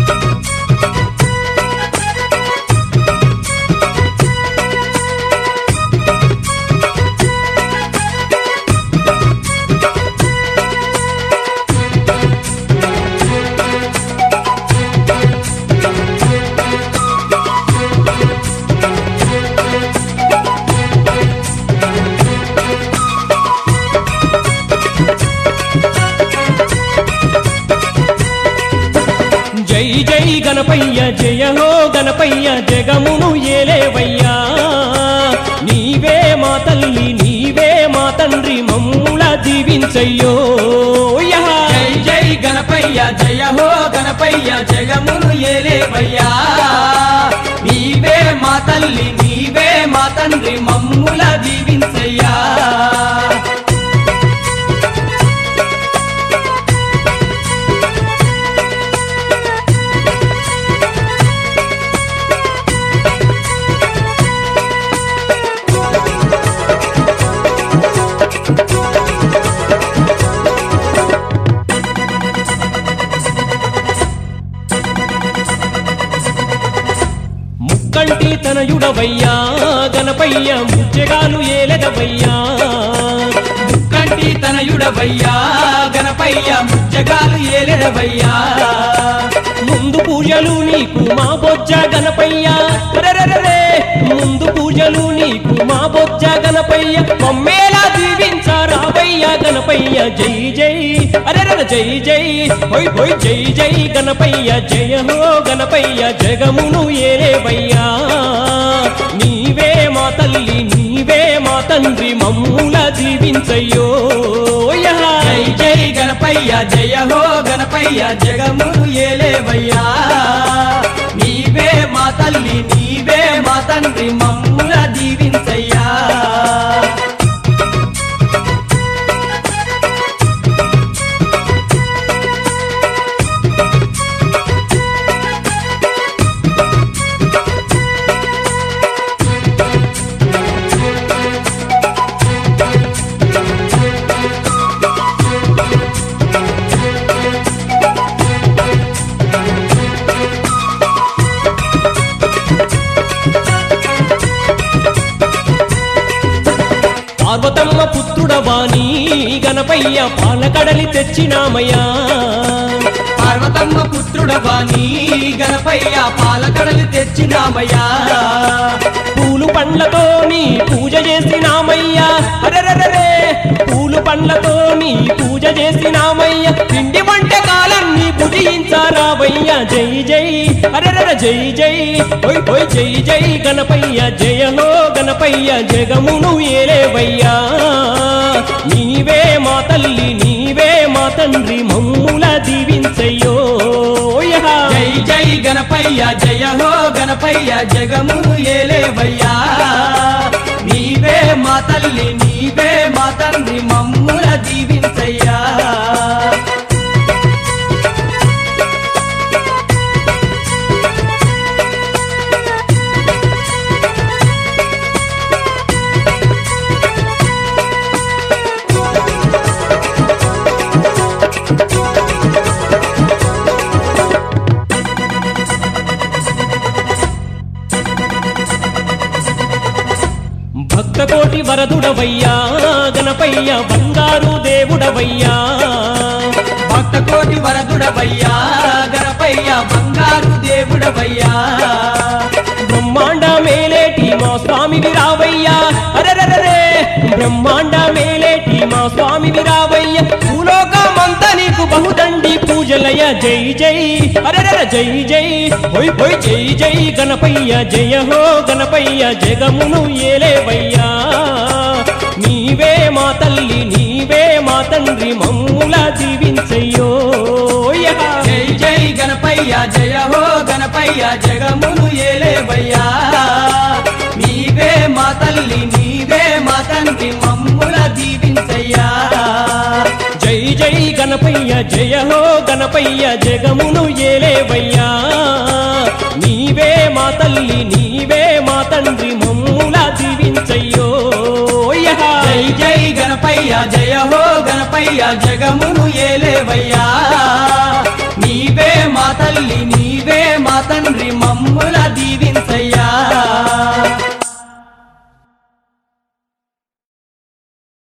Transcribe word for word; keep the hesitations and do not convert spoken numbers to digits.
జై జై గణపయ్య జయ హో గణపయ్య జగమును ఏలేవయ్యా నీవే మా తల్లి నీవే మా తండ్రి మమ్ముల దీవించయ్యో జై జై గణపయ్య జయ హో గణపయ్య జగమును ఏలేవయ్యా నీవే మా తల్లి నీవే మా తండ్రి మమ్ముల దీవించయ్యా ముక్కంటి తనయుడవయ్యా గణపయ్య ముచ్చగాలు ఏలెదవయ్యా ముక్కంటి తనయుడవయ్యా గణపయ్య ముచ్చగాలు ఏలెదవయ్యా ముందు పూజలు నీకు మా బొజ్జ గణపయ్య అరెరెరెరే ముందు పూజలు నీకు మా బొజ్జ గణపయ్య మమ్మేలా దీవించారావయ్య గణపయ్య జై జై అరెరెర జై జై హోయ్ హోయ్ జై జై గణపయ్య జయ హో గణపయ్య జగమును ఏలేవయ్యా నీవే మా తల్లి నీవే మా తండ్రి మమ్ముల దీవించయ్యో జై జై గణపయ్య జయ హో గణపయ్య జగమును ఏలేవయ్యా నీవే మా తల్లి నీవే మా తండ్రి మమ్ముల దీవించయ్యా పార్వతమ్మ పుత్రుడవాణి గణపయ్య పాలకడలి తెచ్చినామయ్యా పార్వతమ్మ పుత్రుడవాణి గణపయ్య పాలకడలి తెచ్చినామయ్యా పూలు పండ్లతో నీ పూజ చేసినామయ్యా అరెరెరెరే పూలు పండ్లతో నీ పూజ చేసినామయ్య పిండి వంటకాలన్నీ భుజించారావయ్యా జై జై అరెరెర జై జై హోయ్ హోయ్ జై జై గణపయ్య జయ హో గణపయ్య జగమును ఏలేవయ్యా నీవే మా తల్లి నీవే మా తండ్రి మమ్ముల దీవించయ్యో జై జై గణపయ్య జయ హో గణపయ్య జగమును ఏలేవయ్యా నీవే మా తల్లి నీవే మా తండ్రి మమ్ముల దీవించయ్యా భక్తకోటి వరదుడవయ్యా గణపయ్య బంగారు దేవుడవయ్యా భక్తకోటి వరదుడవయ్యా గణపయ్య బంగారు దేవుడవయ్యా బ్రహ్మాండ మేలేటి మా స్వామి విరావయ్యా అరెరెరే బ్రహ్మాండ మేలేటి మా స్వామి విరావయ్య భూలోకమంతా నీకు బహుదండి పూజలయ జై జై అరెరెర జై జై హోయ్ హోయ్ జై జై గణపయ్య జయ హో గణపయ్య జగమును ఏలేవయ్యా నీవే మా తల్లి నీవే మా తండ్రి మమ్ముల దీవించయ్యో జై జై గణపయ్య జయ హో గణపయ్య జగమును ఏలేవయ్యా నీవే మా తల్లి నీవే మా తండ్రి మమ్ముల దీవించయ్యా జై జై గణపయ్య జయ హో గణపయ్య జగమును ఏలేవయ్యా నీవే మా తల్లి నీవే మా తండ్రి మమ్ముల దీవించయ్యో జై జై గణపయ్య జయ హో గణపయ్య జగమును ఏలేవయ్యా నీవే మా మా తల్లి నీవే మా తండ్రి మమ్ముల దీవించవయ్యా